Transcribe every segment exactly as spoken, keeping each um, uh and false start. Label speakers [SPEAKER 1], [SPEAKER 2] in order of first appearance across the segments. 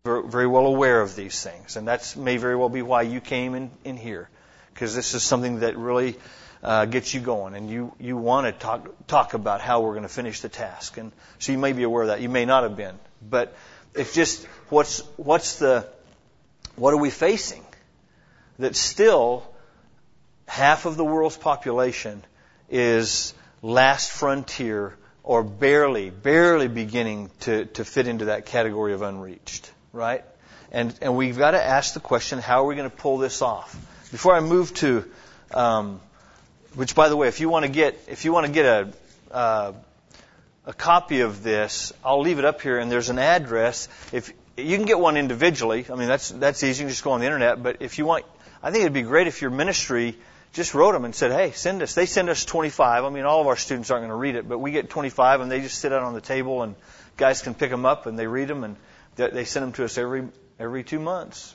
[SPEAKER 1] very, very well aware of these things, and that's may very well be why you came in, in here, because this is something that really uh, gets you going, and you, you want to talk talk about how we're going to finish the task. And so you may be aware of that. You may not have been, but it's just what's what's the what are we facing? That still half of the world's population is last frontier, or barely, barely beginning to, to fit into that category of unreached, right? And and we've got to ask the question, how are we going to pull this off? Before I move to, um, which by the way, if you want to get if you want to get a uh, a copy of this, I'll leave it up here, and there's an address. If you can get one individually, I mean that's that's easy. You can just go on the internet. But if you want, I think it'd be great if your ministry just wrote them and said, hey, send us. They send us twenty-five. I mean, all of our students aren't going to read it, but we get twenty-five, and they just sit out on the table, and guys can pick them up, and they read them, and they send them to us every every two months.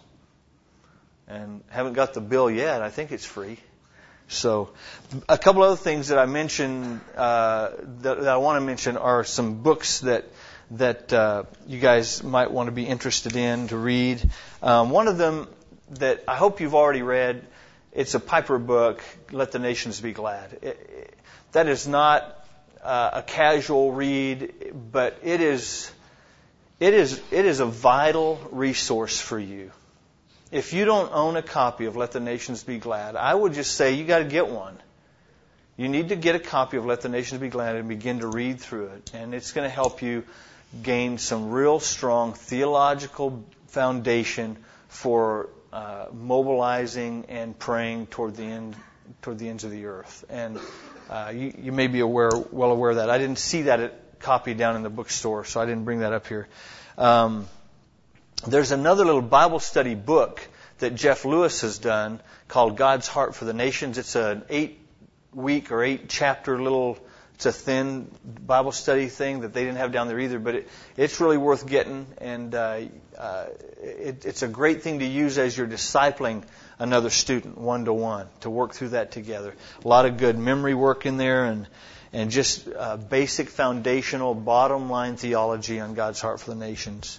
[SPEAKER 1] And haven't got the bill yet. I think it's free. So a couple other things that I mentioned, uh, that, that I want to mention are some books that that uh, you guys might want to be interested in to read. Um, one of them that I hope you've already read, it's a Piper book, Let the Nations Be Glad. It, it, that is not uh, a casual read, but it is it is it is a vital resource for you. If you don't own a copy of Let the Nations Be Glad, I would just say you got to get one. You need to get a copy of Let the Nations Be Glad and begin to read through it, and it's going to help you gain some real strong theological foundation for Uh, mobilizing and praying toward the end, toward the ends of the earth. And uh, you, you may be aware, well aware of that. I didn't see that copy down in the bookstore, so I didn't bring that up here. Um, there's another little Bible study book that Jeff Lewis has done called God's Heart for the Nations. It's an eight-week or eight-chapter little. It's a thin Bible study thing that they didn't have down there either, but it, it's really worth getting, and uh, uh, it, it's a great thing to use as you're discipling another student, one-to-one, to work through that together. A lot of good memory work in there, and and just uh, basic foundational bottom-line theology on God's heart for the nations.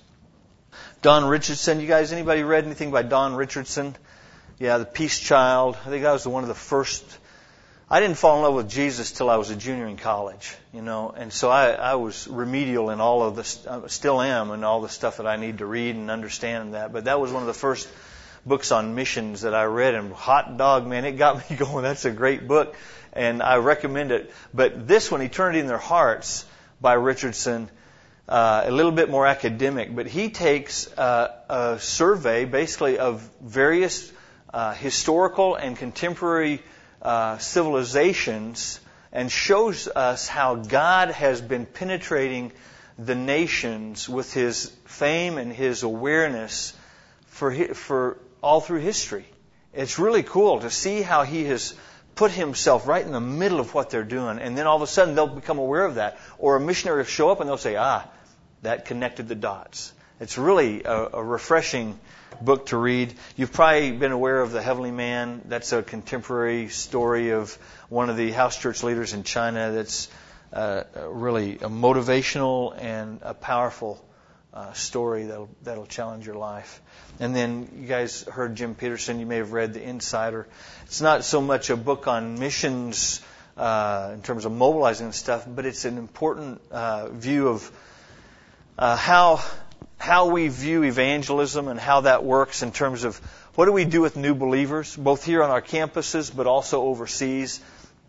[SPEAKER 1] Don Richardson, you guys, anybody read anything by Don Richardson? Yeah, The Peace Child. I think that was one of the first. I didn't fall in love with Jesus till I was a junior in college, you know, and so I, I was remedial in all of this, I still am, in all the stuff that I need to read and understand and that. But that was one of the first books on missions that I read, and hot dog, man, it got me going. That's a great book, and I recommend it. But this one, Eternity in Their Hearts, by Richardson, uh, a little bit more academic, but he takes uh, a survey, basically, of various uh, historical and contemporary Uh, civilizations, and shows us how God has been penetrating the nations with His fame and His awareness for for all through history. It's really cool to see how He has put Himself right in the middle of what they're doing, and then all of a sudden they'll become aware of that, or a missionary will show up and they'll say, ah, that connected the dots. It's really a, a refreshing book to read. You've probably been aware of The Heavenly Man. That's a contemporary story of one of the house church leaders in China. That's uh, really a motivational and a powerful uh, story that'll, that'll challenge your life. And then you guys heard Jim Peterson. You may have read The Insider. It's not so much a book on missions uh, in terms of mobilizing and stuff, but it's an important uh, view of uh, how how we view evangelism and how that works in terms of what do we do with new believers, both here on our campuses but also overseas.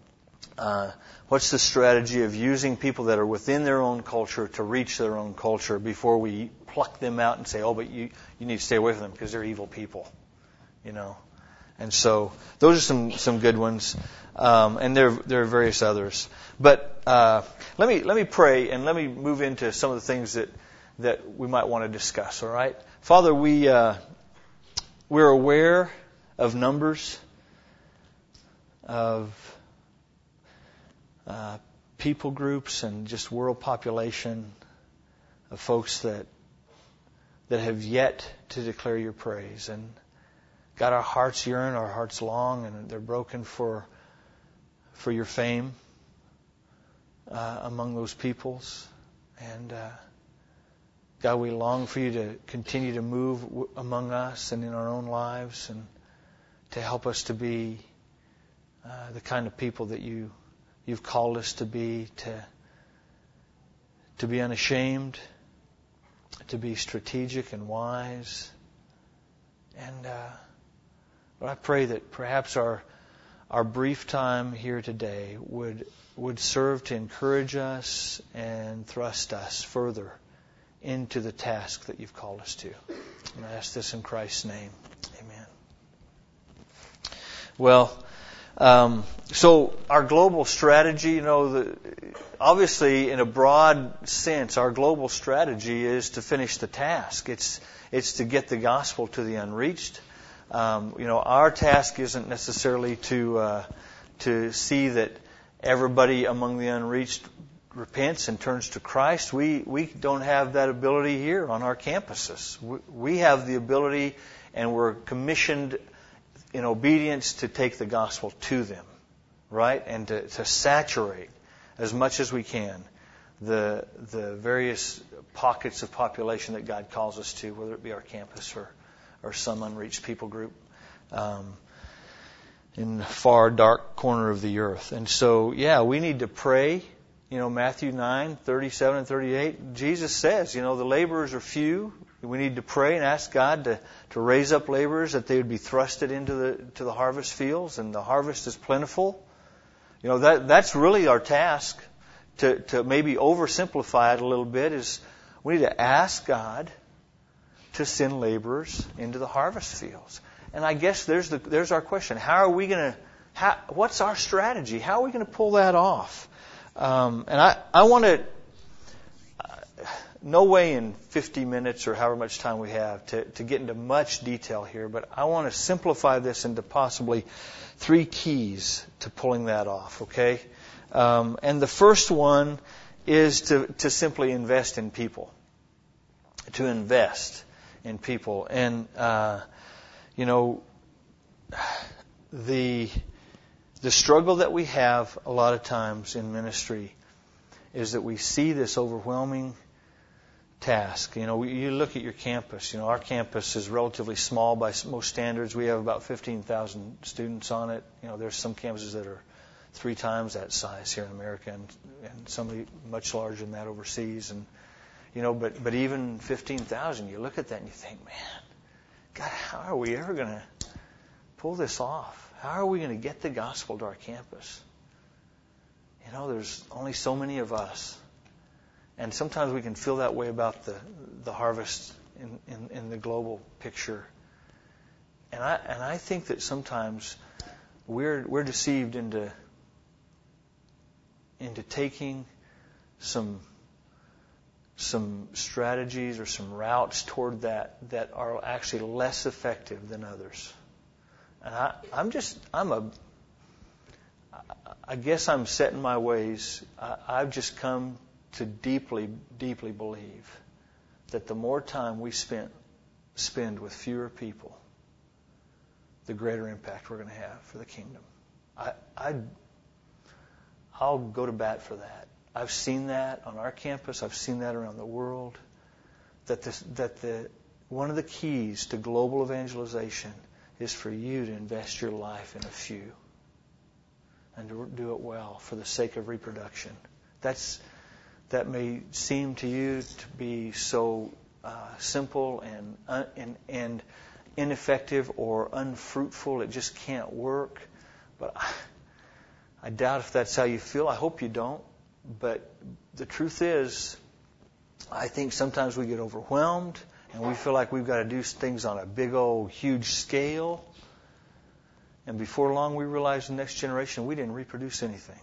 [SPEAKER 1] Uh, what's the strategy of using people that are within their own culture to reach their own culture before we pluck them out and say, oh, but you, you need to stay away from them because they're evil people, you know. And so those are some, some good ones, um, and there there are various others. But uh, let me let me pray, and let me move into some of the things that that we might want to discuss, all right? Father, we, uh, we're aware of numbers of uh, people groups and just world population of folks that that have yet to declare your praise. And God, our hearts yearn, our hearts long, and they're broken for for your fame uh, among those peoples. And uh God, we long for you to continue to move w- among us and in our own lives, and to help us to be uh, the kind of people that you, you've called us to be, to, to be unashamed, to be strategic and wise. And uh, Lord, I pray that perhaps our our brief time here today would would serve to encourage us and thrust us further into the task that you've called us to. And I ask this in Christ's name. Amen. Well, um, so our global strategy, you know, the, obviously in a broad sense, our global strategy is to finish the task. It's it's to get the gospel to the unreached. Um, you know, our task isn't necessarily to uh, to see that everybody among the unreached repents and turns to Christ. We we don't have that ability here on our campuses. We, we have the ability, and we're commissioned in obedience to take the gospel to them, right, and to, to saturate as much as we can the the various pockets of population that God calls us to, whether it be our campus or or some unreached people group um, in the far dark corner of the earth. And so, yeah, we need to pray. You know, Matthew nine, thirty-seven and thirty-eight, Jesus says, you know, the laborers are few. We need to pray and ask God to, to raise up laborers, that they would be thrusted into the to the harvest fields, and the harvest is plentiful. You know, that that's really our task. To, to maybe oversimplify it a little bit is we need to ask God to send laborers into the harvest fields. And I guess there's the there's our question. How are we going to, what's our strategy? How are we going to pull that off? Um, and I, I want to, uh, no way in fifty minutes or however much time we have to, to get into much detail here, but I want to simplify this into possibly three keys to pulling that off, okay? Um, and the first one is to, to simply invest in people. To invest in people. And, uh, you know, the the struggle that we have a lot of times in ministry is that we see this overwhelming task. You know, we, you look at your campus. You know, our campus is relatively small by most standards. We have about fifteen thousand students on it. You know, there's some campuses that are three times that size here in America, and, and some much larger than that overseas. And you know, but but even fifteen thousand, you look at that and you think, man, God, how are we ever going to pull this off? How are we going to get the gospel to our campus? You know, there's only so many of us. And sometimes we can feel that way about the the harvest in, in, in the global picture. And I and I think that sometimes we're we're deceived into into taking some some strategies or some routes toward that that are actually less effective than others. And I, I'm just, I'm a, I guess I'm set in my ways. I, I've just come to deeply, deeply believe that the more time we spend, spend with fewer people, the greater impact we're going to have for the kingdom. I, I, I'll go to bat for that. I've seen that on our campus. I've seen that around the world. That the, that the one of the keys to global evangelization is for you to invest your life in a few and to do it well for the sake of reproduction. That's that may seem to you to be so uh, simple and, uh, and and ineffective or unfruitful. It just can't work. But I, I doubt if that's how you feel. I hope you don't. But the truth is, I think sometimes we get overwhelmed and we feel like we've got to do things on a big old huge scale. And before long we realize the next generation we didn't reproduce anything.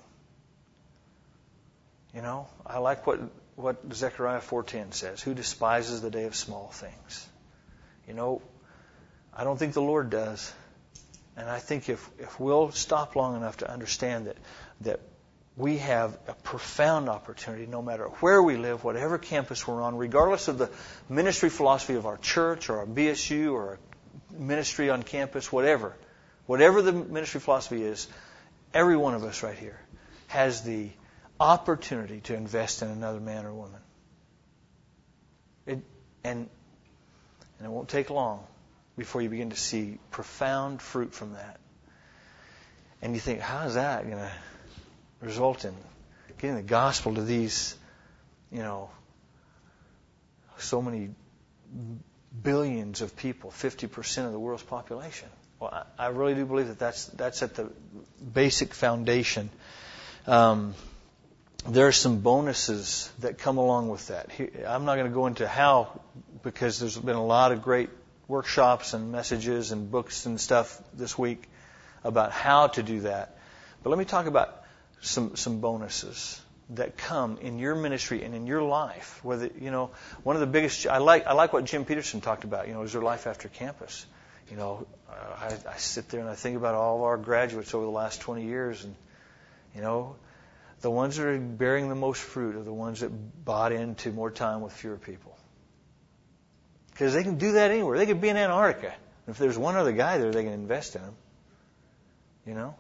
[SPEAKER 1] You know, I like what, what Zechariah four ten says. Who despises the day of small things? You know, I don't think the Lord does. And I think if, if we'll stop long enough to understand that that we have a profound opportunity, no matter where we live, whatever campus we're on, regardless of the ministry philosophy of our church or our B S U or our ministry on campus, whatever. Whatever the ministry philosophy is, every one of us right here has the opportunity to invest in another man or woman. It, And, and it won't take long before you begin to see profound fruit from that. And you think, how is that going to result in getting the gospel to these, you know, so many billions of people, fifty percent of the world's population? Well, I, I really do believe that that's, that's at the basic foundation. Um, there are some bonuses that come along with that. I'm not going to go into how, because there's been a lot of great workshops and messages and books and stuff this week about how to do that. But let me talk about some some bonuses that come in your ministry and in your life. Whether, you know, one of the biggest, I like I like what Jim Peterson talked about. You know, is there life after campus? You know, uh, I, I sit there and I think about all of our graduates over the last twenty years, and you know, the ones that are bearing the most fruit are the ones that bought into more time with fewer people. Because they can do that anywhere. They could be in Antarctica. If there's one other guy there, they can invest in him. You know?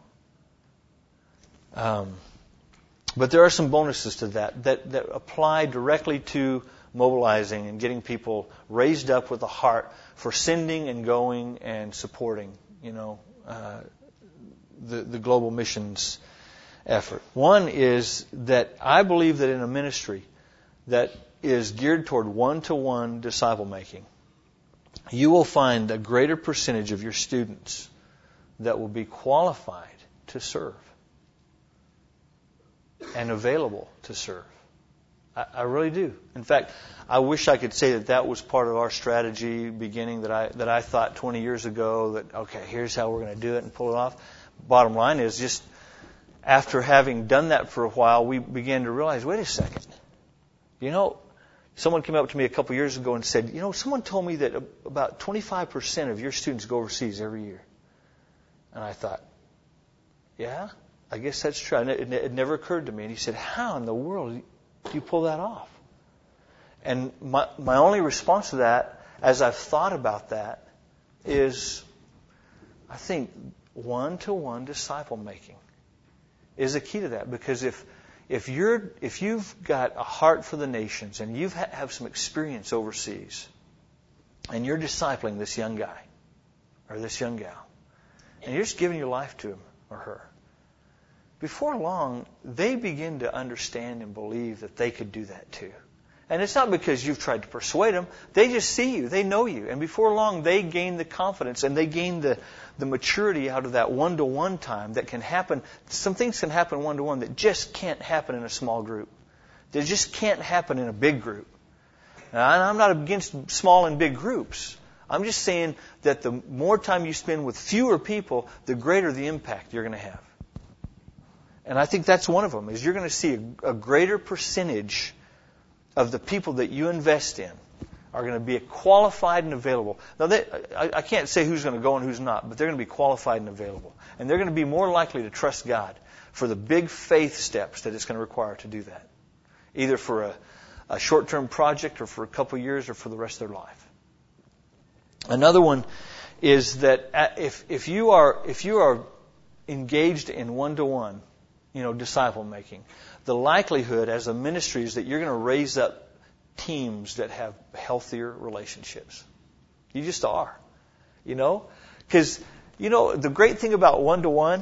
[SPEAKER 1] Um, but there are some bonuses to that, that that apply directly to mobilizing and getting people raised up with a heart for sending and going and supporting, you know, uh, the, the global missions effort. One is that I believe that in a ministry that is geared toward one-to-one disciple making, you will find a greater percentage of your students that will be qualified to serve and available to serve. I, I really do. In fact, I wish I could say that that was part of our strategy beginning, that I that I thought twenty years ago that, okay, here's how we're going to do it and pull it off. Bottom line is, just after having done that for a while, we began to realize, wait a second. You know, someone came up to me a couple years ago and said, you know, someone told me that about twenty-five percent of your students go overseas every year. And I thought, yeah, I guess that's true. And it, it never occurred to me. And he said, how in the world do you pull that off? And my, my only response to that, as I've thought about that, is I think one-to-one disciple making is a key to that. Because if if you're if you've got a heart for the nations and you ha- have some experience overseas, and you're discipling this young guy or this young gal, and you're just giving your life to him or her, before long, they begin to understand and believe that they could do that too. And it's not because you've tried to persuade them. They just see you. They know you. And before long, they gain the confidence and they gain the, the maturity out of that one-to-one time that can happen. Some things can happen one-to-one that just can't happen in a small group. They just can't happen in a big group. Now, I'm not against small and big groups. I'm just saying that the more time you spend with fewer people, the greater the impact you're going to have. And I think that's one of them, is you're going to see a, a greater percentage of the people that you invest in are going to be qualified and available. Now, they, I, I can't say who's going to go and who's not, but they're going to be qualified and available. And they're going to be more likely to trust God for the big faith steps that it's going to require to do that, either for a, a short-term project or for a couple of years or for the rest of their life. Another one is that if if you are if you are engaged in one-to-one, you know, disciple making, the likelihood as a ministry is that you're going to raise up teams that have healthier relationships. You just are, you know, because you know the great thing about one-to-one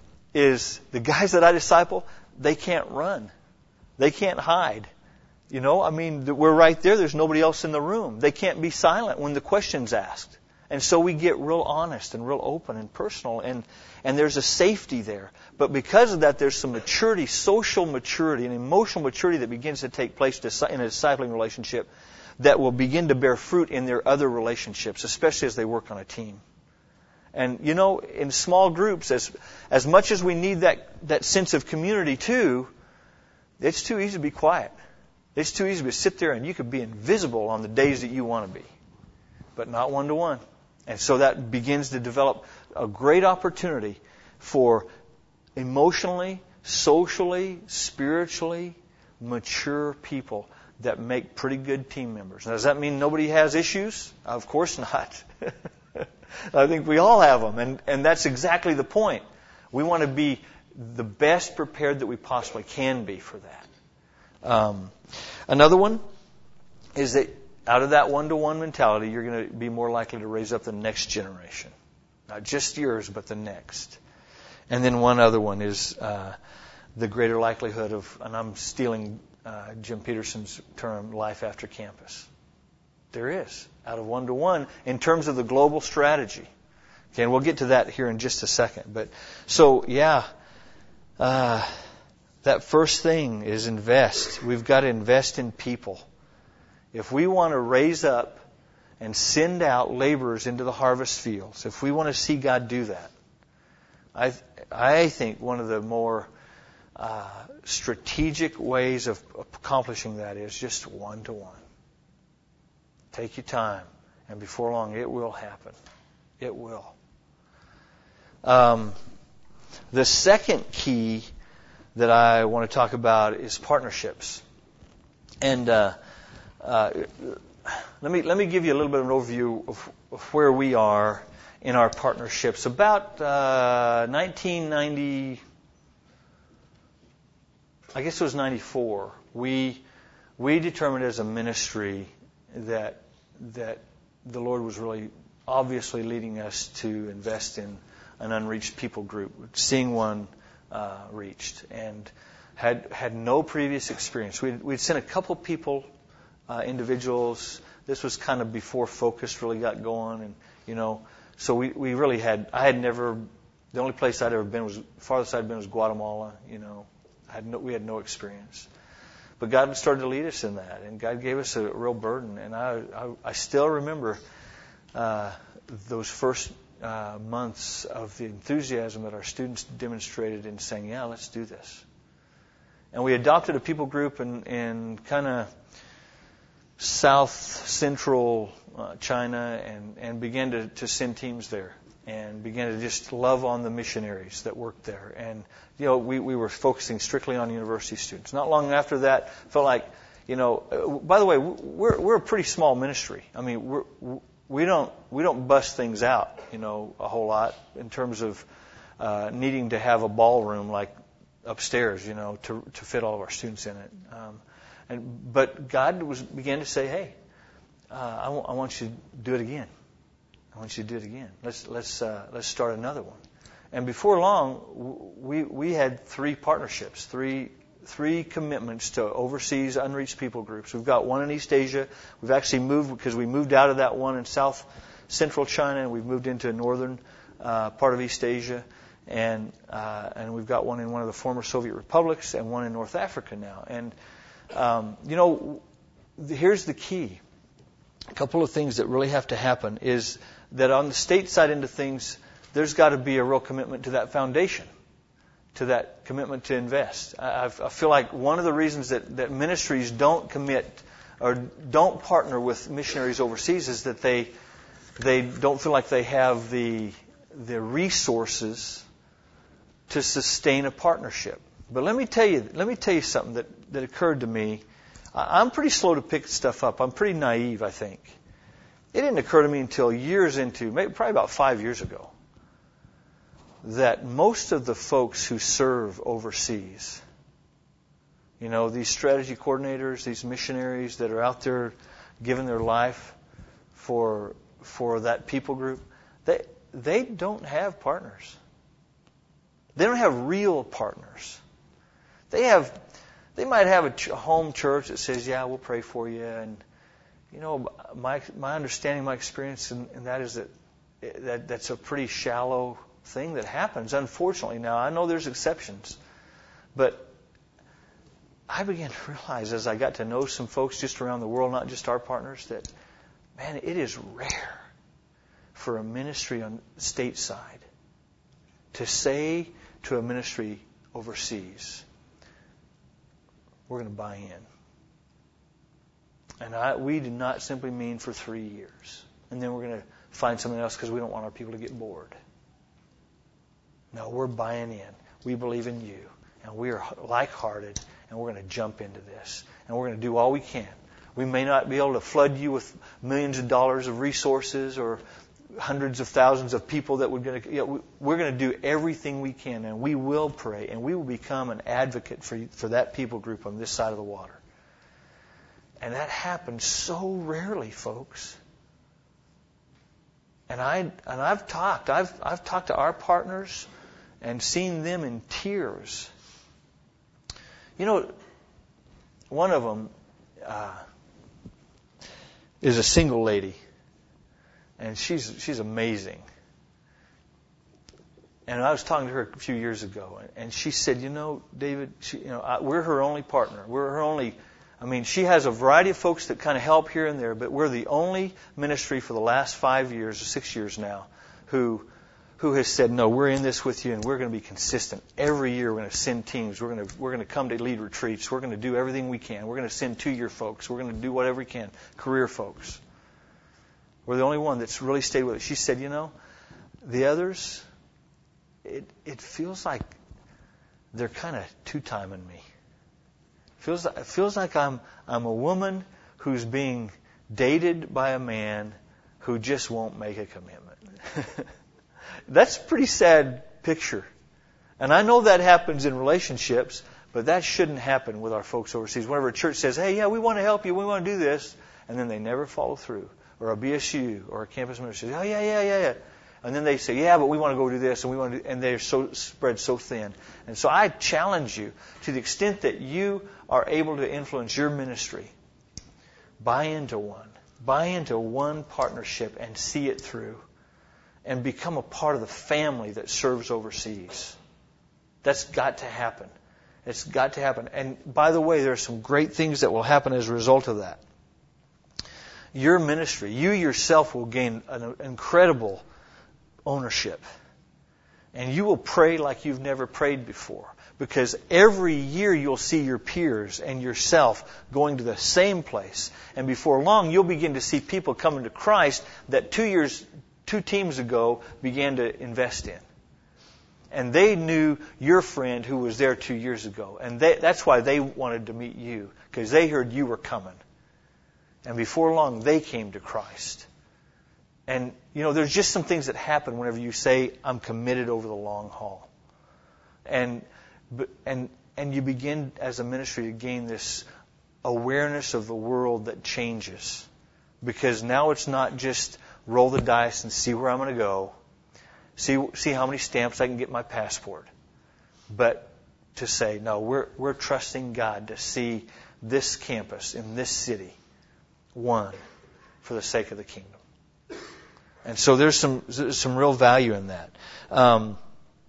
[SPEAKER 1] is the guys that I disciple, they can't run, they can't hide. You know, I mean, we're right there. There's nobody else in the room. They can't be silent when the question's asked. And so we get real honest and real open and personal, and, and there's a safety there. But because of that, there's some maturity, social maturity, and emotional maturity that begins to take place in a discipling relationship that will begin to bear fruit in their other relationships, especially as they work on a team. And, you know, in small groups, as as much as we need that, that sense of community too, it's too easy to be quiet. It's too easy to sit there and you could be invisible on the days that you want to be, but not one-to-one. And so that begins to develop a great opportunity for emotionally, socially, spiritually mature people that make pretty good team members. Now, does that mean nobody has issues? Of course not. I think we all have them, and, and that's exactly the point. We want to be the best prepared that we possibly can be for that. Um, another one is that out of that one-to-one mentality, you're going to be more likely to raise up the next generation. Not just yours, but the next. And then one other one is uh, the greater likelihood of, and I'm stealing uh, Jim Peterson's term, life after campus. There is, out of one-to-one, in terms of the global strategy. Okay, and we'll get to that here in just a second. But so, yeah, uh, that first thing is invest. We've got to invest in people. If we want to raise up and send out laborers into the harvest fields, if we want to see God do that, I I think one of the more uh, strategic ways of accomplishing that is just one-to-one. Take your time, and before long, it will happen. It will. Um, the second key that I want to talk about is partnerships. And uh, uh, let me let me give you a little bit of an overview of, of where we are in our partnerships. About uh, nineteen ninety, I guess it was ninety-four. We we determined as a ministry that that the Lord was really obviously leading us to invest in an unreached people group, seeing one uh, reached, and had had no previous experience. We'd, we'd sent a couple people, uh, individuals. This was kind of before Focus really got going, and you know, so we, we really had. I had never. The only place I'd ever been was farthest I'd been was Guatemala. You know, I had no, we had no experience. But God started to lead us in that, and God gave us a real burden. And I, I, I still remember uh, those first uh, months of the enthusiasm that our students demonstrated in saying, "Yeah, let's do this." And we adopted a people group in, in kind of south central uh, China, and, and began to, to send teams there, and began to just love on the missionaries that worked there. And you know, we, we were focusing strictly on university students. Not long after that, felt like, you know, uh, by the way, we're we're a pretty small ministry. I mean, we're, we don't we don't bust things out, you know, a whole lot in terms of uh, needing to have a ballroom like upstairs, you know, to to fit all of our students in it. Um, and but God was began to say, hey, uh, I, w- I want you to do it again. I want you to do it again. Let's let's uh, let's start another one. And before long, we we had three partnerships, three three commitments to overseas unreached people groups. We've got one in East Asia. We've actually moved because we moved out of that one in South Central China, and we've moved into a northern uh, part of East Asia, and uh, and we've got one in one of the former Soviet republics and one in North Africa now. And um, you know, here's the key. A couple of things that really have to happen is that on the state side into things, there's got to be a real commitment to that foundation, to that commitment to invest. I, I feel like one of the reasons that, that ministries don't commit or don't partner with missionaries overseas is that they they don't feel like they have the the resources to sustain a partnership. But let me tell you, let me tell you something that, that occurred to me. I'm pretty slow to pick stuff up. I'm pretty naive, I think. It didn't occur to me until years into, maybe probably about five years ago, that most of the folks who serve overseas, you know, these strategy coordinators, these missionaries that are out there giving their life for for that people group, they they don't have partners. They don't have real partners. They have, they might have a ch- home church that says, "Yeah, we'll pray for you," and you know, my my understanding, my experience in, in that is that that that's a pretty shallow thing that happens, unfortunately. Now, I know there's exceptions, but I began to realize as I got to know some folks just around the world, not just our partners, that, man, it is rare for a ministry on stateside to say to a ministry overseas, we're going to buy in. And I, we do not simply mean for three years. And then we're going to find something else because we don't want our people to get bored. No, we're buying in. We believe in you. And we are like-hearted. And we're going to jump into this. And we're going to do all we can. We may not be able to flood you with millions of dollars of resources or hundreds of thousands of people that we're going to, you know, we're going to do everything we can. And we will pray. And we will become an advocate for, for that people group on this side of the water. And that happens so rarely, folks. And I and I've talked, I've I've talked to our partners and seen them in tears. You know, one of them uh, is a single lady, and she's she's amazing. And I was talking to her a few years ago, and she said, "You know, David, she, you know, I, we're her only partner. We're her only. I mean, she has a variety of folks that kind of help here and there, but we're the only ministry for the last five years or six years now who who has said, no, we're in this with you, and we're going to be consistent. Every year we're going to send teams. We're going to we're going to come to lead retreats. We're going to do everything we can. We're going to send two-year folks. We're going to do whatever we can, career folks. We're the only one that's really stayed with it." She said, "You know, the others, it it feels like they're kind of two-timing me. It feels like, it feels like I'm I'm a woman who's being dated by a man who just won't make a commitment." That's a pretty sad picture. And I know that happens in relationships, but that shouldn't happen with our folks overseas. Whenever a church says, "Hey, yeah, we want to help you, we want to do this," and then they never follow through. Or a B S U or a campus ministry says, "Oh, yeah, yeah, yeah, yeah." And then they say, "Yeah, but we want to go do this, and we want to do," and they're so spread so thin. And so I challenge you, to the extent that you are able to influence your ministry, buy into one. Buy into one partnership and see it through. And become a part of the family that serves overseas. That's got to happen. It's got to happen. And by the way, there are some great things that will happen as a result of that. Your ministry, you yourself will gain an incredible ownership. And you will pray like you've never prayed before. Because every year you'll see your peers and yourself going to the same place. And before long, you'll begin to see people coming to Christ that two years Two teams ago began to invest in. And they knew your friend who was there two years ago. And they, that's why they wanted to meet you. Because they heard you were coming. And before long, they came to Christ. And, you know, there's just some things that happen whenever you say, "I'm committed over the long haul." And, and, and you begin as a ministry to gain this awareness of the world that changes. Because now it's not just roll the dice and see where I'm going to go, see see how many stamps I can get in my passport. But to say, no, we're we're trusting God to see this campus in this city won for the sake of the kingdom. And so there's some there's some real value in that. Um,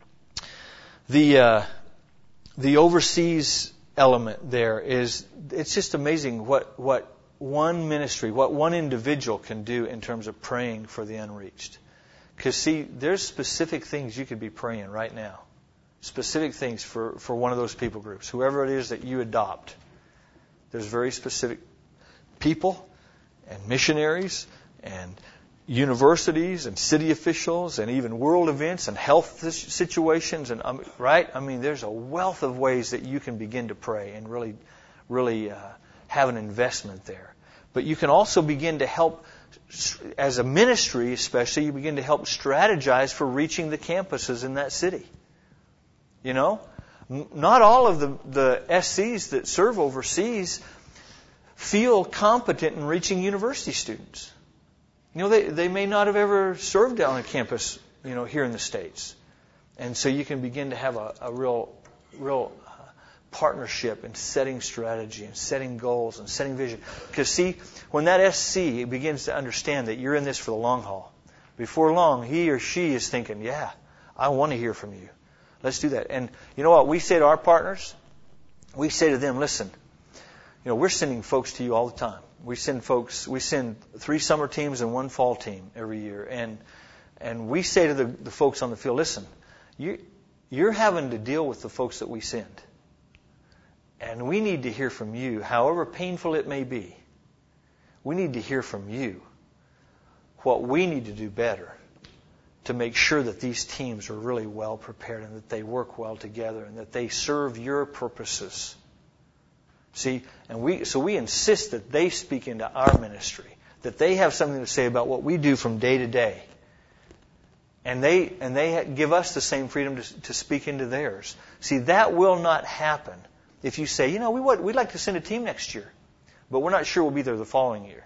[SPEAKER 1] the uh, the overseas element there is, it's just amazing what what. one ministry, what one individual can do in terms of praying for the unreached. Because, see, there's specific things you could be praying right now. Specific things for, for one of those people groups. Whoever it is that you adopt. There's very specific people and missionaries and universities and city officials and even world events and health situations. and um, Right? I mean, there's a wealth of ways that you can begin to pray and really, really... Uh, have an investment there. But you can also begin to help, as a ministry especially, you begin to help strategize for reaching the campuses in that city. You know? Not all of the, the S Cs that serve overseas feel competent in reaching university students. You know, they, they may not have ever served on a campus, you know, here in the States. And so you can begin to have a, a real, real partnership and setting strategy and setting goals and setting vision. Because see, when that S C begins to understand that you're in this for the long haul, before long he or she is thinking, yeah, I want to hear from you. Let's do that. And you know what we say to our partners? We say to them, listen, you know, we're sending folks to you all the time. We send folks, we send three summer teams and one fall team every year. And and we say to the, the folks on the field, listen, you, you're having to deal with the folks that we send. And we need to hear from you, however painful it may be. We need to hear from you what we need to do better to make sure that these teams are really well prepared and that they work well together and that they serve your purposes. See, and we so we insist that they speak into our ministry, that they have something to say about what we do from day to day. And they and they give us the same freedom to, to speak into theirs. See, that will not happen if you say, you know, we would, we'd like to send a team next year. but we're not sure we'll be there the following year.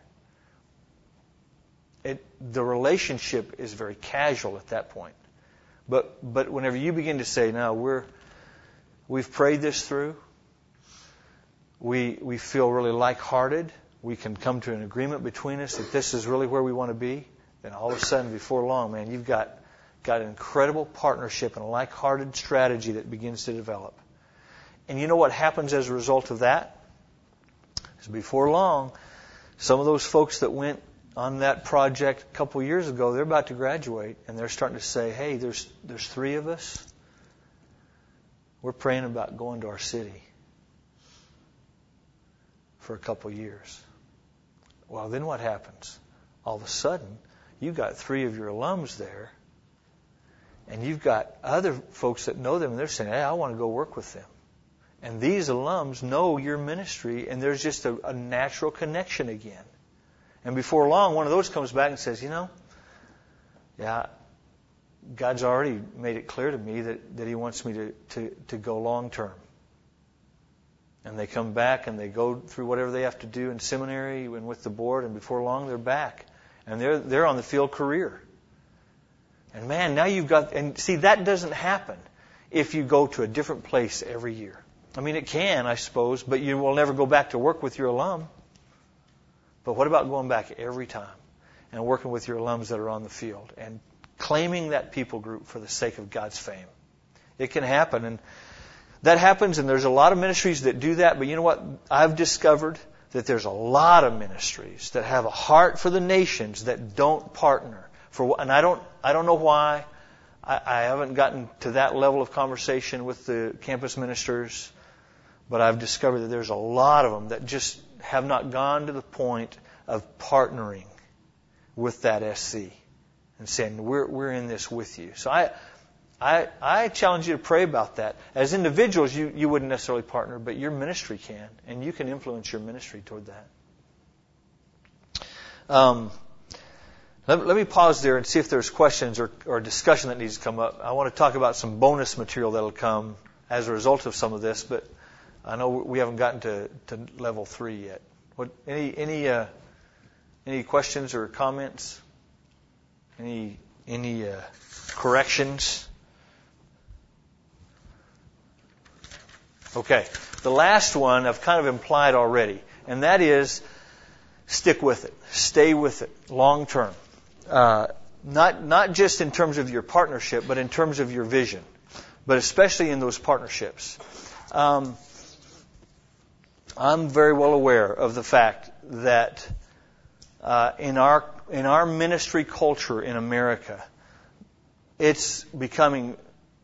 [SPEAKER 1] It, the relationship is very casual at that point. But but whenever you begin to say, no, we're we've prayed this through, we we feel really like-hearted, we can come to an agreement between us that this is really where we want to be, then all of a sudden, before long, man, you've got got an incredible partnership and a like-hearted strategy that begins to develop. And you know what happens as a result of that? Is before long, some of those folks that went on that project a couple of years ago, they're about to graduate, and they're starting to say, hey, there's there's three of us. We're praying about going to our city for a couple of years. Well, then what happens? All of a sudden, you've got three of your alums there, and you've got other folks that know them, and they're saying, hey, I want to go work with them. And these alums know your ministry, and there's just a, a natural connection again. And before long, one of those comes back and says, you know, yeah, God's already made it clear to me that, that He wants me to, to, to go long term. And they come back and they go through whatever they have to do in seminary and with the board, and before long they're back. And they're they're on the field career. And man, now you've got, and see, that doesn't happen if you go to a different place every year. I mean, it can, I suppose, but you will never go back to work with your alum. But what about going back every time and working with your alums that are on the field and claiming that people group for the sake of God's fame? It can happen, and that happens, and there's a lot of ministries that do that, but you know what? I've discovered that there's a lot of ministries that have a heart for the nations that don't partner. For, and I don't, I don't know why. I, I haven't gotten to that level of conversation with the campus ministers, but I've discovered that there's a lot of them that just have not gone to the point of partnering with that S C and saying, we're we're in this with you. So I I I challenge you to pray about that. As individuals, you, you wouldn't necessarily partner, but your ministry can, and you can influence your ministry toward that. Um, let, let me pause there and see if there's questions or, or discussion that needs to come up. I want to talk about some bonus material that will come as a result of some of this, but I know we haven't gotten to, to level three yet. What, any any uh, any questions or comments? Any any uh, corrections? Okay, the last one I've kind of implied already, and that is stick with it, stay with it, long term. Uh, not not just in terms of your partnership, but in terms of your vision, but especially in those partnerships. Um, I'm very well aware of the fact that uh, in our in our ministry culture in America, it's becoming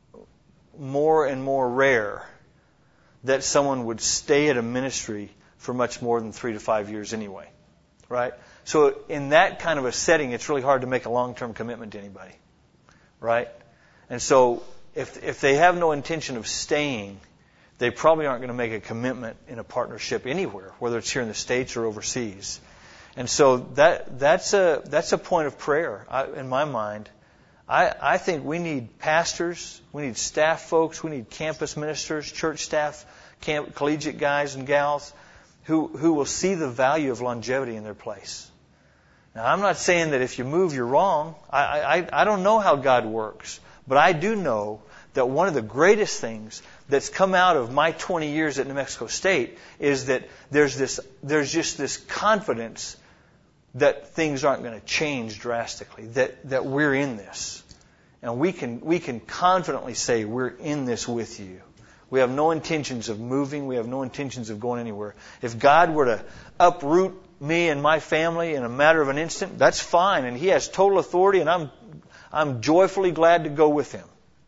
[SPEAKER 1] more and more rare that someone would stay at a ministry for much more than three to five years anyway, right? So in that kind of a setting, it's really hard to make a long-term commitment to anybody, right? And so if if they have no intention of staying, they probably aren't going to make a commitment in a partnership anywhere, whether it's here in the States or overseas. And so that that's a that's a point of prayer I, in my mind. I, I think we need pastors, we need staff folks, we need campus ministers, church staff, camp, collegiate guys and gals who who will see the value of longevity in their place. Now, I'm not saying that if you move, you're wrong. I I, I don't know how God works, but I do know that one of the greatest things that's come out of my twenty years at New Mexico State is that there's this, there's just this confidence that things aren't going to change drastically, that, that we're in this. And we can, we can confidently say we're in this with you. We have no intentions of moving. We have no intentions of going anywhere. If God were to uproot me and my family in a matter of an instant, that's fine. And He has total authority, and I'm, I'm joyfully glad to go with Him.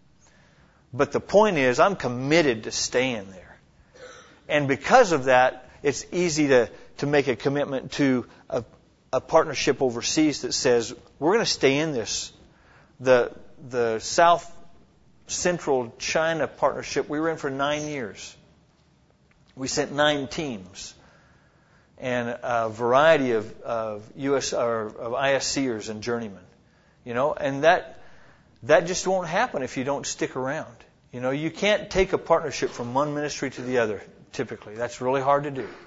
[SPEAKER 1] But the point is, I'm committed to staying there. And because of that, it's easy to, to make a commitment to a, a partnership overseas that says, we're going to stay in this. The, the South Central China partnership, we were in for nine years. We sent nine teams and a variety of, of U S or of ISCers and journeymen. You know, and that That just won't happen if you don't stick around. You know, you can't take a partnership from one ministry to the other, typically. That's really hard to do.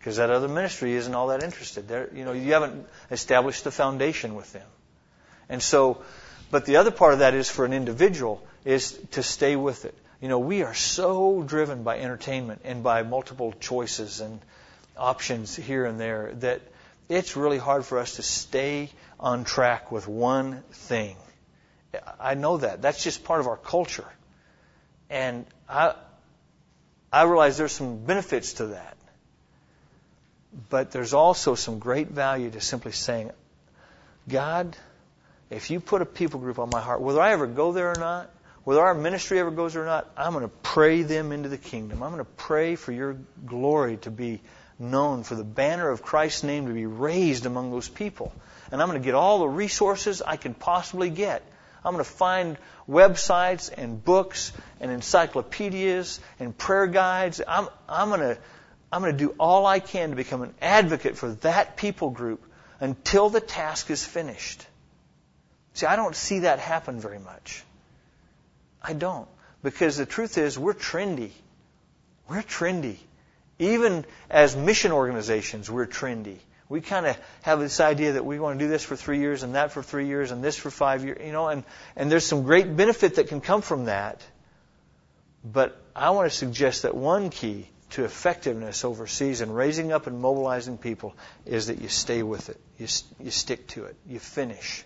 [SPEAKER 1] because that other ministry isn't all that interested. They're, you know, you haven't established the foundation with them. And so, but the other part of that is for an individual is to stay with it. You know, we are so driven by entertainment and by multiple choices and options here and there that it's really hard for us to stay on track with one thing. I know that. That's just part of our culture. And I I realize there's some benefits to that. But there's also some great value to simply saying, God, if you put a people group on my heart, whether I ever go there or not, whether our ministry ever goes there or not, I'm going to pray them into the kingdom. I'm going to pray for your glory to be known, for the banner of Christ's name to be raised among those people. And I'm going to get all the resources I can possibly get. I'm going to find websites and books and encyclopedias and prayer guides. I'm, I'm going to, I'm going to do all I can to become an advocate for that people group until the task is finished. See, I don't see that happen very much. I don't. Because the truth is, we're trendy. We're trendy. Even as mission organizations, we're trendy. We kind of have this idea that we want to do this for three years and that for three years and this for five years, you know, and, and there's some great benefit that can come from that. But I want to suggest that one key to effectiveness overseas and raising up and mobilizing people is that you stay with it. You, you stick to it. You finish.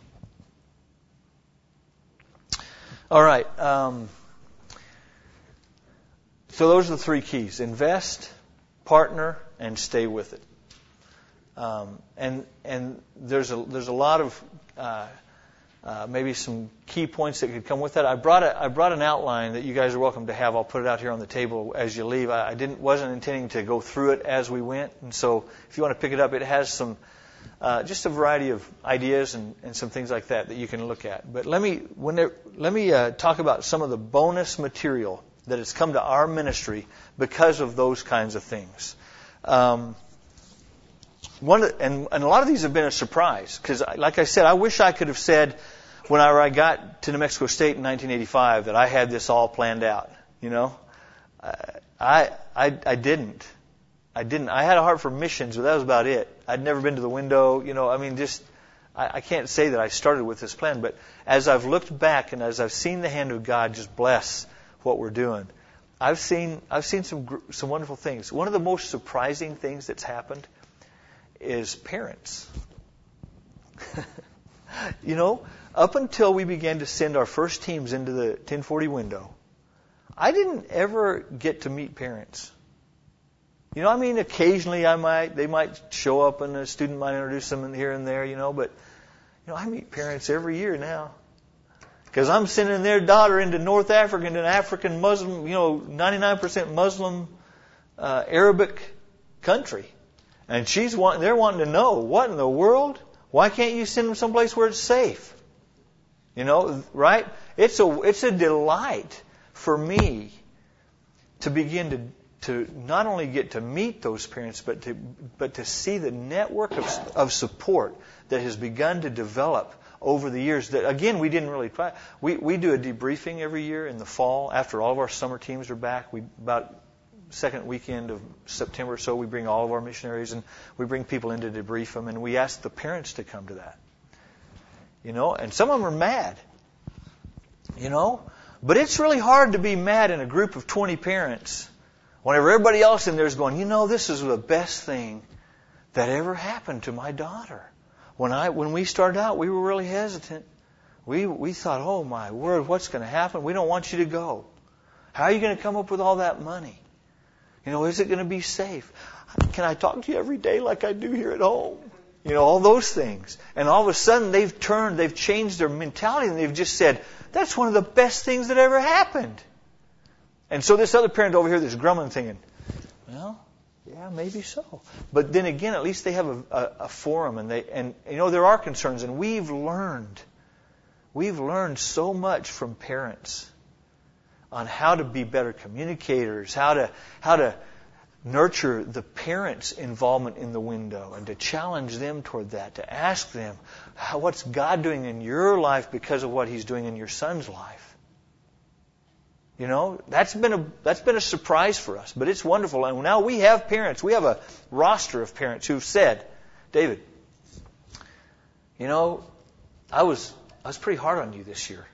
[SPEAKER 1] All right. Um, so those are the three keys. Invest, partner, and stay with it. Um, and and there's a there's a lot of uh, uh, maybe some key points that could come with that. I brought a I brought an outline that you guys are welcome to have. I'll put it out here on the table as you leave. I, I didn't wasn't intending to go through it as we went, and so if you want to pick it up, it has some uh, just a variety of ideas and, and some things like that that you can look at. But let me when there, let me uh, talk about some of the bonus material that has come to our ministry because of those kinds of things. Um, One and, and a lot of these have been a surprise because, like I said, I wish I could have said when I, I got to New Mexico State in nineteen eighty-five that I had this all planned out. You know, I I I didn't. I didn't. I had a heart for missions, but that was about it. I'd never been to the window. You know, I mean, just I, I can't say that I started with this plan. But as I've looked back and as I've seen the hand of God just bless what we're doing, I've seen I've seen some some wonderful things. One of the most surprising things that's happened is parents. You know, up until we began to send our first teams into the ten forty window, I didn't ever get to meet parents. You know, I mean, occasionally I might, they might show up and a student might introduce them here and there, you know, but, you know, I meet parents every year now. Because I'm sending their daughter into North Africa, into an African Muslim, you know, ninety-nine percent Muslim, uh, Arabic country. And she's wanting, they're wanting to know, what in the world? Why can't you send them someplace where it's safe? You know, right? It's a, it's a delight for me to begin to, to not only get to meet those parents, but to, but to see the network of, of support that has begun to develop over the years that, again, we didn't really try. We, we do a debriefing every year in the fall after all of our summer teams are back. We, about second weekend of September or so, we bring all of our missionaries and we bring people in to debrief them, and we ask the parents to come to that. You know, and some of them are mad. You know, but it's really hard to be mad in a group of twenty parents whenever everybody else in there is going, you know, this is the best thing that ever happened to my daughter. When I when we started out, we were really hesitant. We we thought, oh my word, what's going to happen? We don't want you to go. How are you going to come up with all that money? You know, is it going to be safe? Can I talk to you every day like I do here at home? You know, all those things. And all of a sudden they've turned, they've changed their mentality and they've just said, that's one of the best things that ever happened. And so this other parent over here that's grumbling thinking, well, yeah, maybe so. But then again, at least they have a, a, a forum and they, and you know, there are concerns, and we've learned, we've learned so much from parents on how to be better communicators, how to how to nurture the parents' involvement in the window and to challenge them toward that, to ask them, how, what's God doing in your life because of what He's doing in your son's life? You know, that's been a that's been a surprise for us, but it's wonderful. And now we have parents. We have a roster of parents who've said, David, you know, I was I was pretty hard on you this year.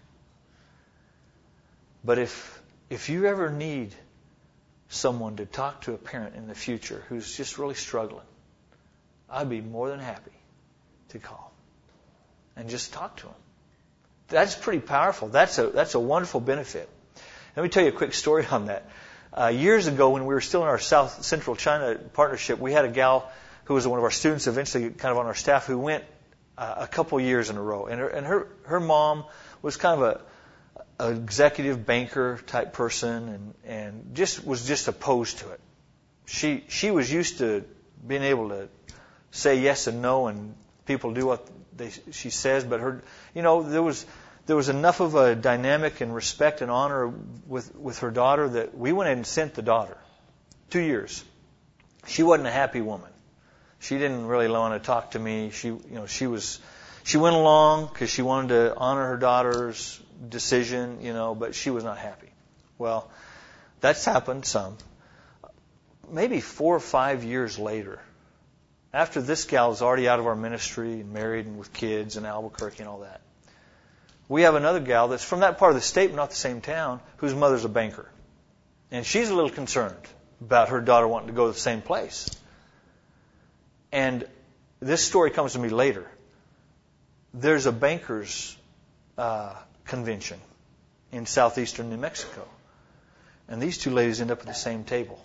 [SPEAKER 1] But if if you ever need someone to talk to a parent in the future who's just really struggling, I'd be more than happy to call and just talk to them. That's pretty powerful. That's a that's a wonderful benefit. Let me tell you a quick story on that. Uh, years ago, when we were still in our South Central China partnership, we had a gal who was one of our students, eventually kind of on our staff, who went uh, a couple years in a row. And her, and her, her mom was kind of a, a executive banker type person, and, and just was just opposed to it. She she was used to being able to say yes and no, and people do what they, she says. But her, you know, there was. There was enough of a dynamic and respect and honor with, with her daughter that we went ahead and sent the daughter. Two years. She wasn't a happy woman. She didn't really want to talk to me. She, you know, she was, she went along because she wanted to honor her daughter's decision, you know, but she was not happy. Well, that's happened some. Maybe four or five years later, after this gal is already out of our ministry and married and with kids in Albuquerque and all that, we have another gal that's from that part of the state, but not the same town, whose mother's a banker. And she's a little concerned about her daughter wanting to go to the same place. And this story comes to me later. There's a bankers' uh, convention in southeastern New Mexico. And these two ladies end up at the same table.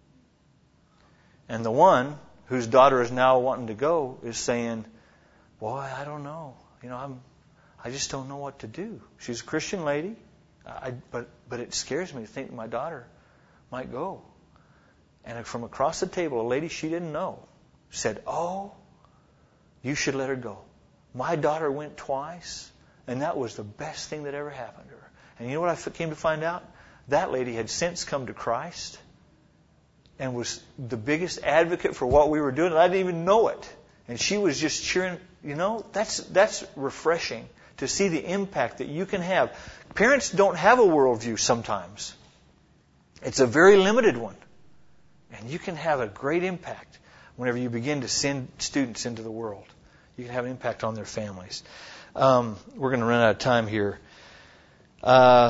[SPEAKER 1] And the one whose daughter is now wanting to go is saying, boy, I don't know. You know, I'm... I just don't know what to do. She's a Christian lady, I, but but it scares me to think my daughter might go. And from across the table, a lady she didn't know said, oh, you should let her go. My daughter went twice, and that was the best thing that ever happened to her. And you know what I came to find out? That lady had since come to Christ and was the biggest advocate for what we were doing, and I didn't even know it. And she was just cheering. You know, that's that's refreshing to see the impact that you can have. Parents don't have a worldview sometimes. It's a very limited one. And you can have a great impact whenever you begin to send students into the world. You can have an impact on their families. Um, we're going to run out of time here. Uh,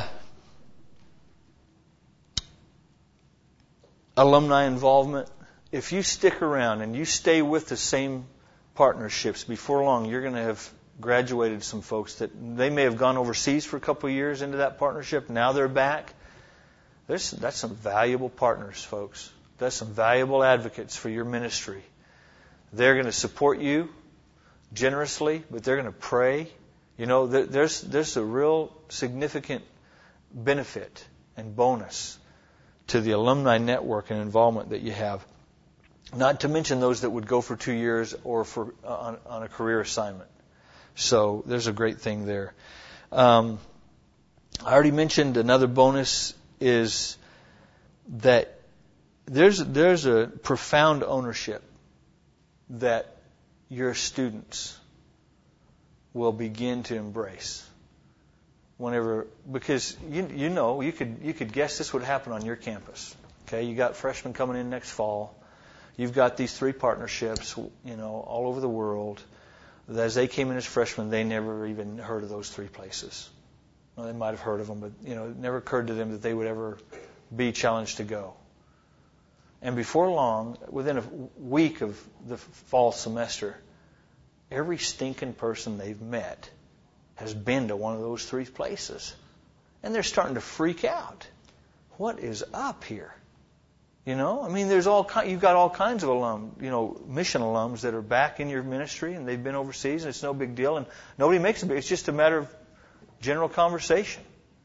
[SPEAKER 1] alumni involvement. If you stick around and you stay with the same partnerships, before long you're going to have graduated some folks that they may have gone overseas for a couple of years into that partnership. Now they're back. There's, that's some valuable partners, folks. That's some valuable advocates for your ministry. They're going to support you generously, but they're going to pray. You know, there's there's a real significant benefit and bonus to the alumni network and involvement that you have. Not to mention those that would go for two years or for uh, on, on a career assignment. So there's a great thing there. Um, I already mentioned another bonus is that there's there's a profound ownership that your students will begin to embrace whenever, because you you know you could you could guess this would happen on your campus. Okay, you got freshmen coming in next fall. You've got these three partnerships, you know, all over the world. As they came in as freshmen, they never even heard of those three places. Well, they might have heard of them, but you know, it never occurred to them that they would ever be challenged to go. And before long, within a week of the fall semester, every stinking person they've met has been to one of those three places. And they're starting to freak out. What is up here? You know, I mean, there's all kind, you've got all kinds of alum, you know, mission alums that are back in your ministry and they've been overseas and it's no big deal and nobody makes it big. It's just a matter of general conversation.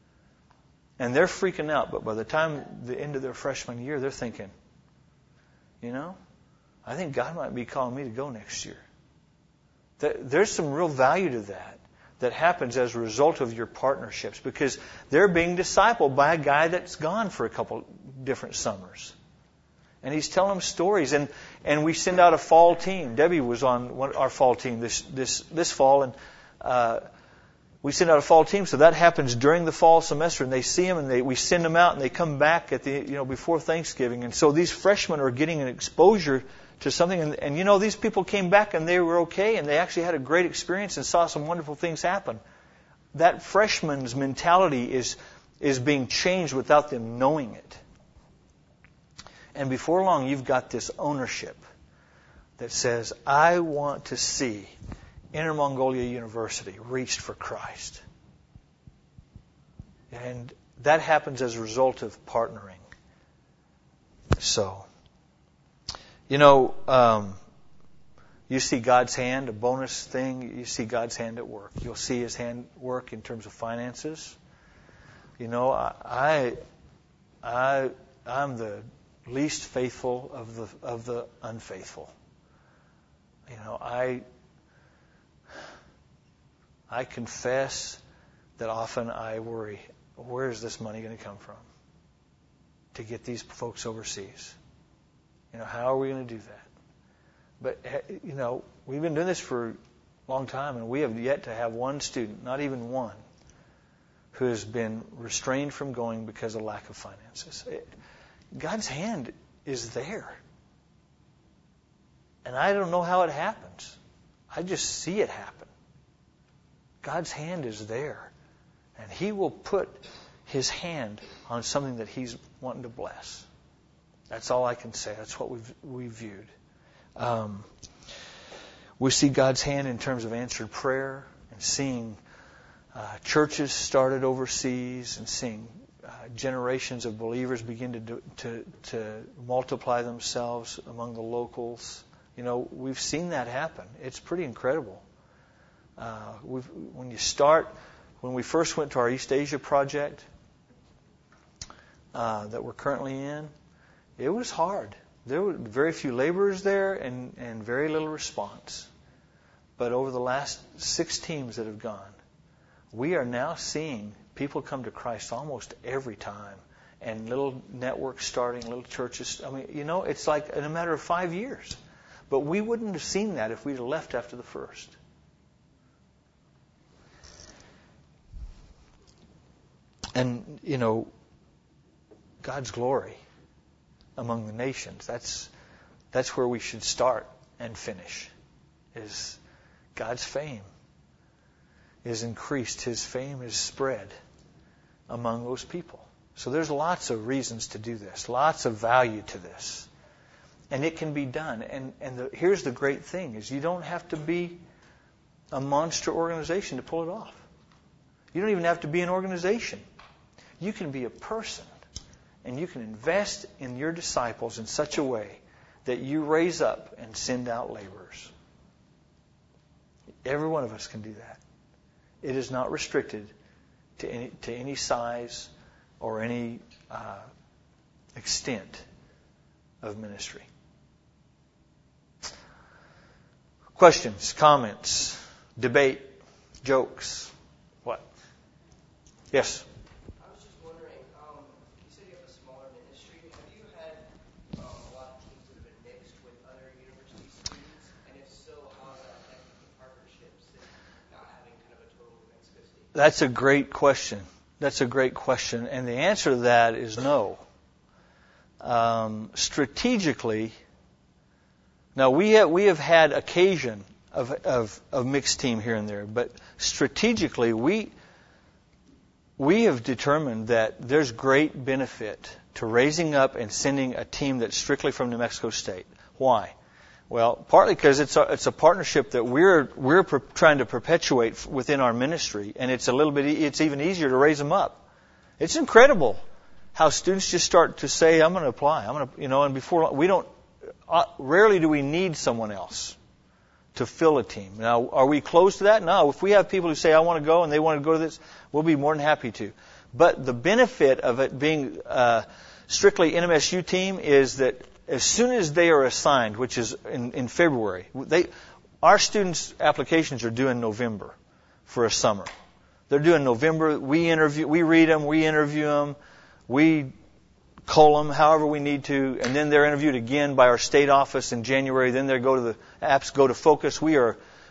[SPEAKER 1] And they're freaking out, but by the time the end of their freshman year, they're thinking, you know, I think God might be calling me to go next year. There's some real value to that that happens as a result of your partnerships because they're being discipled by a guy that's gone for a couple different summers. And he's telling them stories. And, and we send out a fall team. Debbie was on one, our fall team this, this, this fall. And uh, we send out a fall team, so that happens during the fall semester, and they see them, and they, we send them out, and they come back at the, you know, before Thanksgiving. And so these freshmen are getting an exposure to something, and, and you know, these people came back and they were okay, and they actually had a great experience and saw some wonderful things happen. That freshman's mentality is is being changed without them knowing it. And before long, you've got this ownership that says, I want to see Inner Mongolia University reached for Christ. And that happens as a result of partnering. So, you know, um, you see God's hand, a bonus thing, you see God's hand at work. You'll see His hand work in terms of finances. You know, I, I, I'm the least faithful of the of the unfaithful. You know, I, I confess that often I worry, where is this money going to come from to get these folks overseas? You know, how are we going to do that? But, you know, we've been doing this for a long time, and we have yet to have one student, not even one, who has been restrained from going because of lack of finances. It, God's hand is there. And I don't know how it happens. I just see it happen. God's hand is there. And He will put His hand on something that He's wanting to bless. That's all I can say. That's what we've, we've viewed. Um, we see God's hand in terms of answered prayer and seeing uh, churches started overseas and seeing uh, generations of believers begin to, do, to to multiply themselves among the locals. You know, we've seen that happen. It's pretty incredible. Uh, we've, when you start, when we first went to our East Asia project uh, that we're currently in, it was hard. There were very few laborers there and, and very little response. But over the last six teams that have gone, we are now seeing people come to Christ almost every time. And little networks starting, little churches. I mean, you know, it's like in a matter of five years. But we wouldn't have seen that if we'd have left after the first. And, you know, God's glory among the nations. That's that's where we should start and finish. Is God's fame is increased. His fame is spread among those people. So there's lots of reasons to do this. Lots of value to this. And it can be done. And and the, here's the great thing is you don't have to be a monster organization to pull it off. You don't even have to be an organization. You can be a person. And you can invest in your disciples in such a way that you raise up and send out laborers. Every one of us can do that. It is not restricted to any, to any size or any uh, extent of ministry. Questions, comments, debate, jokes? What? Yes? That's a great question. That's a great question. And the answer to that is no. Um, strategically, now we have, we have had occasion of, of, of mixed team here and there, but strategically we, we have determined that there's great benefit to raising up and sending a team that's strictly from New Mexico State. Why? Well, partly because it's a, it's a partnership that we're we're per, trying to perpetuate within our ministry, and it's a little bit it's even easier to raise them up. It's incredible how students just start to say, "I'm going to apply." I'm going to, you know, and before we don't. Uh, rarely do we need someone else to fill a team. Now, are we close to that? No. If we have people who say, "I want to go," and they want to go to this, we'll be more than happy to. But the benefit of it being uh, strictly N M S U team is that as soon as they are assigned, which is in, in February, they, our students' applications are due in November for a summer. They're due in November. We interview, we read them, we interview them, we cull them however we need to, and then they're interviewed again by our state office in January. Then they go to the apps, go to Focus. We are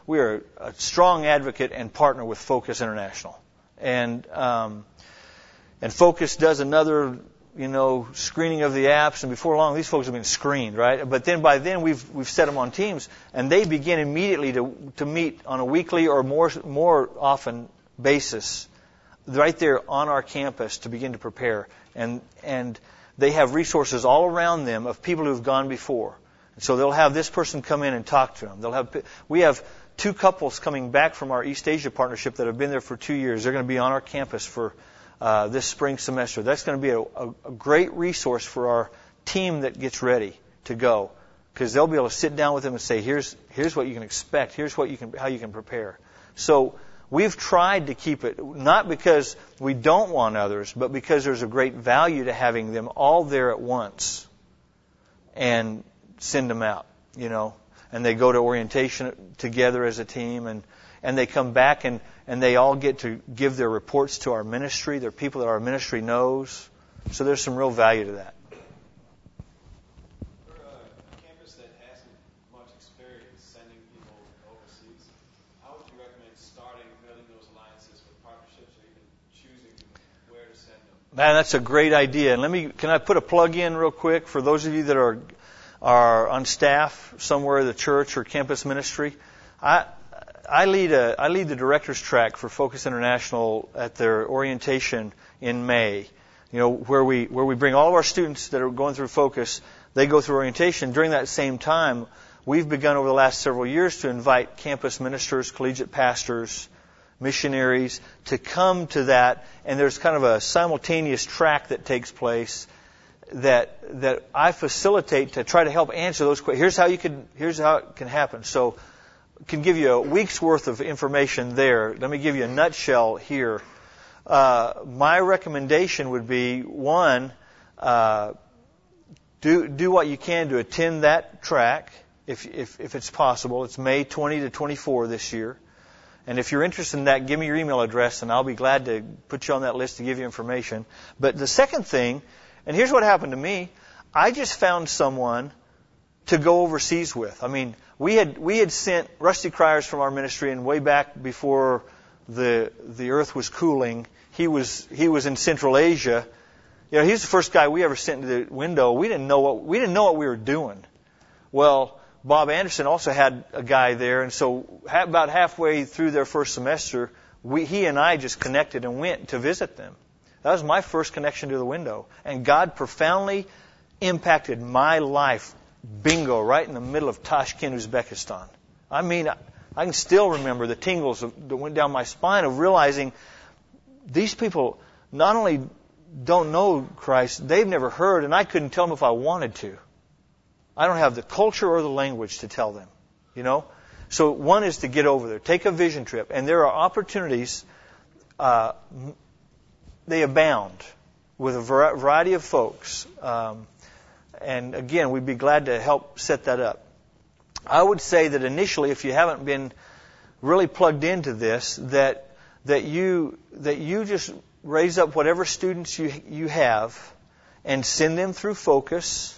[SPEAKER 1] we are a strong advocate and partner with Focus International. And um, and Focus does another, you know, screening of the apps, and before long, these folks have been screened, right? But then by then, we've we've set them on teams, and they begin immediately to to meet on a weekly or more more often basis, right there on our campus to begin to prepare. And and they have resources all around them of people who've gone before. So they'll have this person come in and talk to them. They'll have we have two couples coming back from our East Asia partnership that have been there for two years. They're going to be on our campus for uh, this spring semester. That's going to be a, a, a great resource for our team that gets ready to go, because they'll be able to sit down with them and say, here's here's what you can expect. Here's what you can how you can prepare. So we've tried to keep it, not because we don't want others, but because there's a great value to having them all there at once and send them out, you know. And they go to orientation together as a team, and, and they come back and, and they all get to give their reports to our ministry. They're people that our ministry knows. So there's some real value to that.
[SPEAKER 2] For a campus that hasn't much experience sending people overseas, how would you recommend starting building those alliances with partnerships, or even choosing where to send them?
[SPEAKER 1] Man, that's a great idea. And let me, can I put a plug in real quick for those of you that are are on staff somewhere at the church or campus ministry? I I lead a I lead the director's track for Focus International at their orientation in May. You know, where we where we bring all of our students that are going through Focus, they go through orientation. During that same time, we've begun over the last several years to invite campus ministers, collegiate pastors, missionaries to come to that, and there's kind of a simultaneous track that takes place that that I facilitate to try to help answer those questions. Here's how you can here's how it can happen. So I can give you a week's worth of information there. Let me give you a nutshell here. Uh, my recommendation would be, one, uh, do do what you can to attend that track if if if it's possible. It's May twentieth to twenty-fourth this year. And if you're interested in that, give me your email address and I'll be glad to put you on that list to give you information. But the second thing, and here's what happened to me. I just found someone to go overseas with. I mean, we had we had sent Rusty Cryers from our ministry, and way back before the the earth was cooling, he was he was in Central Asia. You know, he's the first guy we ever sent to the window. We didn't know what we didn't know what we were doing. Well, Bob Anderson also had a guy there, and so about halfway through their first semester, we he and I just connected and went to visit them. That was my first connection to the window. And God profoundly impacted my life, bingo, right in the middle of Tashkent, Uzbekistan. I mean, I can still remember the tingles that went down my spine of realizing these people not only don't know Christ, they've never heard, and I couldn't tell them if I wanted to. I don't have the culture or the language to tell them, you know. So one is to get over there, take a vision trip, and there are opportunities. Uh, They abound with a variety of folks. Um, and again, we'd be glad to help set that up. I would say that initially, if you haven't been really plugged into this, that that you that you just raise up whatever students you you have and send them through Focus,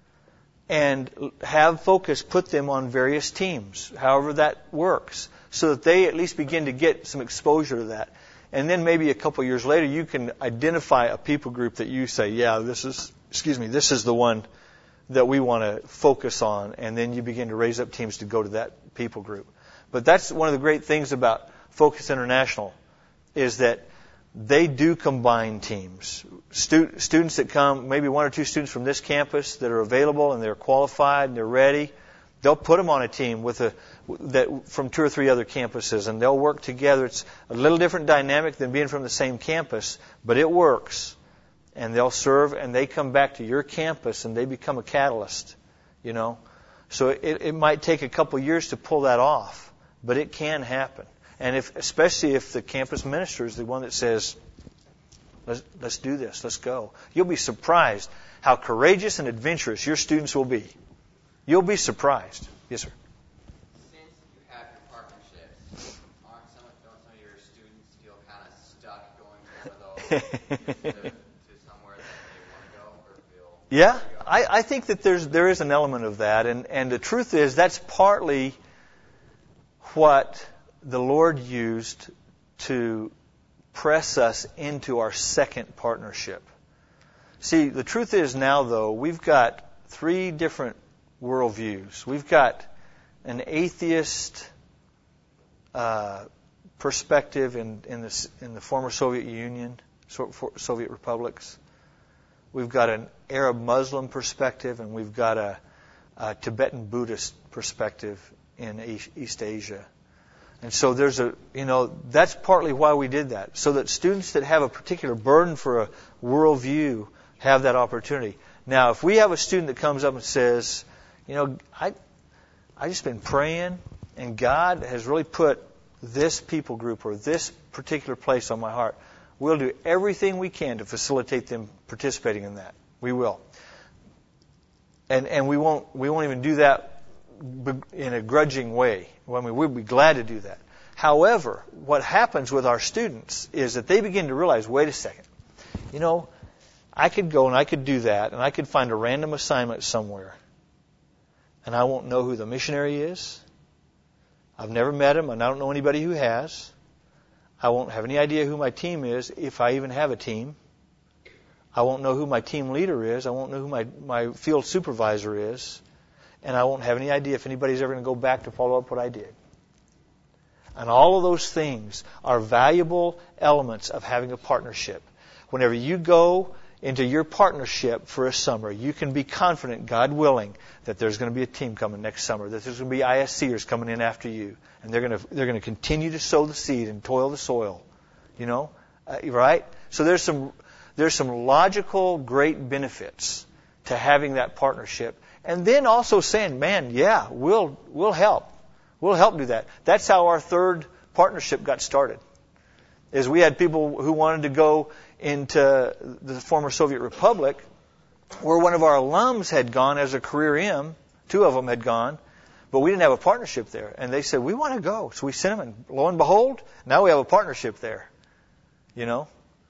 [SPEAKER 1] and have Focus put them on various teams, however that works, so that they at least begin to get some exposure to that. And then maybe a couple of years later, you can identify a people group that you say, yeah, this is, excuse me, this is the one that we want to focus on. And then you begin to raise up teams to go to that people group. But that's one of the great things about Focus International, is that they do combine teams. Stu- students that come, maybe one or two students from this campus that are available and they're qualified and they're ready, they'll put them on a team with a that from two or three other campuses, and they'll work together. It's a little different dynamic than being from the same campus, but it works. And they'll serve, and they come back to your campus, and they become a catalyst, you know. So it, it might take a couple of years to pull that off, but it can happen. And if, especially if the campus minister is the one that says, let's, let's do this, let's go. You'll be surprised how courageous and adventurous your students will be. You'll be surprised. Yes, sir.
[SPEAKER 3] Since you have your partnerships, aren't some of, don't some of your students feel kind of stuck going to one of those to, to somewhere that they want to go, or feel?
[SPEAKER 1] Yeah, I, I think that there's there is an element of that, and and the truth is that's partly what the Lord used to press us into our second partnership. See, the truth is now, though, we've got three different worldviews. We've got an atheist uh, perspective in in the in the former Soviet Union, Soviet republics. We've got an Arab Muslim perspective, and we've got a, a Tibetan Buddhist perspective in East Asia. And so there's a, you know, that's partly why we did that, so that students that have a particular burden for a worldview have that opportunity. Now, if we have a student that comes up and says, you know, I, I just been praying, and God has really put this people group or this particular place on my heart, we'll do everything we can to facilitate them participating in that. We will, and and we won't we won't even do that in a grudging way. I mean, we'd be glad to do that. However, what happens with our students is that they begin to realize, wait a second, you know, I could go and I could do that, and I could find a random assignment somewhere, and I won't know who the missionary is. I've never met him, and I don't know anybody who has. I won't have any idea who my team is, if I even have a team. I won't know who my team leader is. I won't know who my, my field supervisor is. And I won't have any idea if anybody's ever going to go back to follow up what I did. And all of those things are valuable elements of having a partnership. Whenever you go into your partnership for a summer, you can be confident, God willing, that there's going to be a team coming next summer, that there's going to be I S Cers coming in after you, and they're going to they're going to continue to sow the seed and toil the soil, you know, uh, right? So there's some there's some logical, great benefits to having that partnership, and then also saying, man, yeah, we'll we'll help, we'll help do that. That's how our third partnership got started. Is we had people who wanted to go into the former Soviet Republic, where one of our alums had gone as a career M. Two of them had gone, but we didn't have a partnership there. And they said, we want to go. So we sent them, and lo and behold, now we have a partnership there. You know?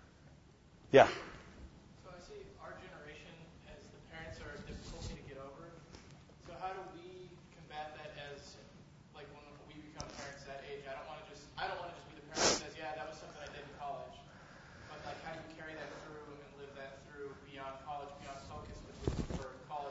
[SPEAKER 1] Yeah.
[SPEAKER 4] So I see our generation, as the parents, are a difficulty to get over. So how do we combat that as, like, when we become parents that age? I don't want to just, I don't want to just be the parent that says, yeah, that was something I did in college. But, like, how do you carry that through and live that through beyond college, beyond focus, but for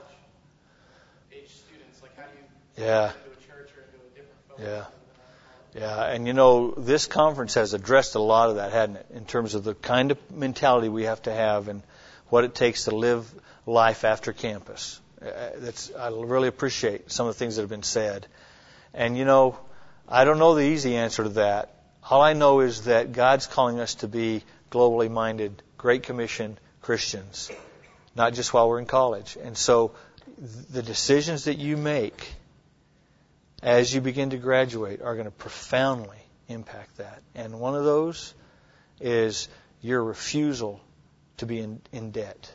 [SPEAKER 4] college-age students? Like, how do you
[SPEAKER 1] yeah.
[SPEAKER 4] get into a church or into a different focus?
[SPEAKER 1] Yeah. Yeah, and you know, this conference has addressed a lot of that, hadn't it, in terms of the kind of mentality we have to have and what it takes to live life after campus. Uh, that's, I really appreciate some of the things that have been said. And you know, I don't know the easy answer to that. All I know is that God's calling us to be globally minded, Great Commission Christians, not just while we're in college. And so the decisions that you make as you begin to graduate are going to profoundly impact that. And one of those is your refusal to be in, in debt.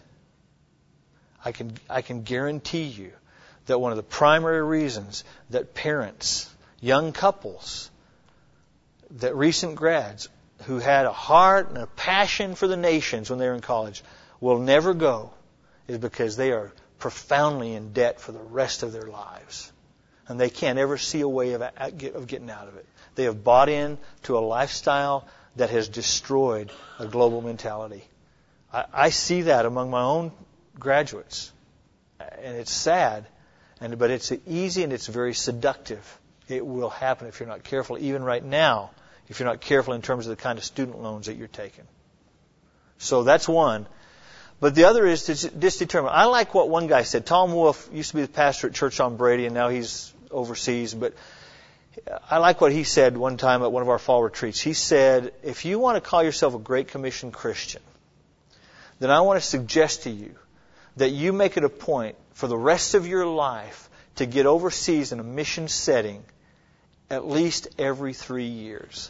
[SPEAKER 1] I can I can guarantee you that one of the primary reasons that parents, young couples, that recent grads who had a heart and a passion for the nations when they were in college will never go is because they are profoundly in debt for the rest of their lives. And they can't ever see a way of, of getting out of it. They have bought in to a lifestyle that has destroyed a global mentality. I, I see that among my own graduates. And it's sad, and but it's easy and it's very seductive. It will happen if you're not careful, even right now, if you're not careful in terms of the kind of student loans that you're taking. So that's one. But the other is to just determine. I like what one guy said. Tom Wolfe used to be the pastor at Church on Brady, and now he's overseas. But I like what he said one time at one of our fall retreats. He said, if you want to call yourself a Great Commission Christian, then I want to suggest to you that you make it a point for the rest of your life to get overseas in a mission setting at least every three years.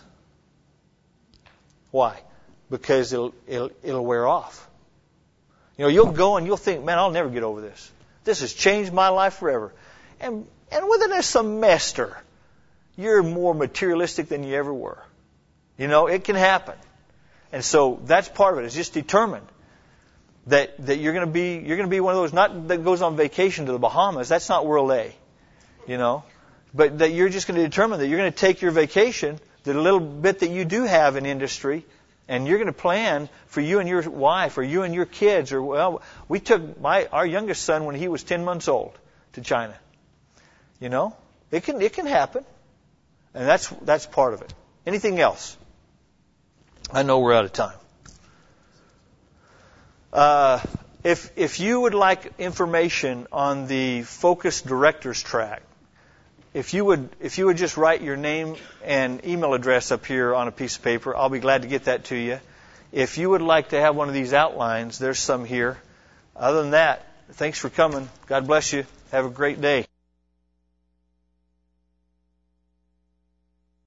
[SPEAKER 1] Why? Because it'll, it'll, it'll wear off. You know, you'll go and you'll think, man, I'll never get over this. This has changed my life forever. And and within a semester, you're more materialistic than you ever were. You know, it can happen. And so that's part of it. It's just determined that that you're going to be you're going to be one of those, not that goes on vacation to the Bahamas. That's not World A. You know, but that you're just going to determine that you're going to take your vacation, the little bit that you do have in industry, and you're going to plan for you and your wife or you and your kids. Or well, we took my our youngest son when he was ten months old to China. You know, it can it can happen, and that's that's part of it. Anything else? I know we're out of time. Uh, if if you would like information on the Focus Directors Track, if you would if you would just write your name and email address up here on a piece of paper, I'll be glad to get that to you. If you would like to have one of these outlines, there's some here. Other than that, thanks for coming. God bless you. Have a great day.